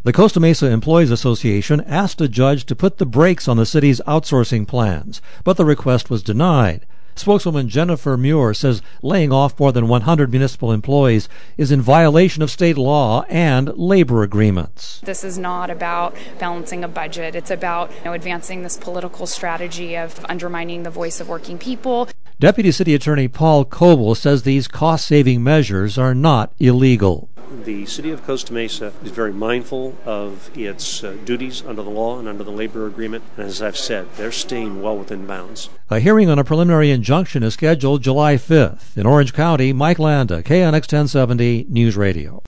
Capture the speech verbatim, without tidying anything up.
The Costa Mesa Employees Association asked a judge to put the brakes on the city's outsourcing plans, but the request was denied. Spokeswoman Jennifer Muir says laying off more than one hundred municipal employees is in violation of state law and labor agreements. This is not about balancing a budget. It's about you know, advancing this political strategy of undermining the voice of working people. Deputy City Attorney Paul Coble says these cost-saving measures are not illegal. The City of Costa Mesa is very mindful of its uh, duties under the law and under the labor agreement, and as I've said, they're staying well within bounds. A hearing on a preliminary injunction is scheduled July fifth. In Orange County, Mike Landa, K N X ten seventy News Radio.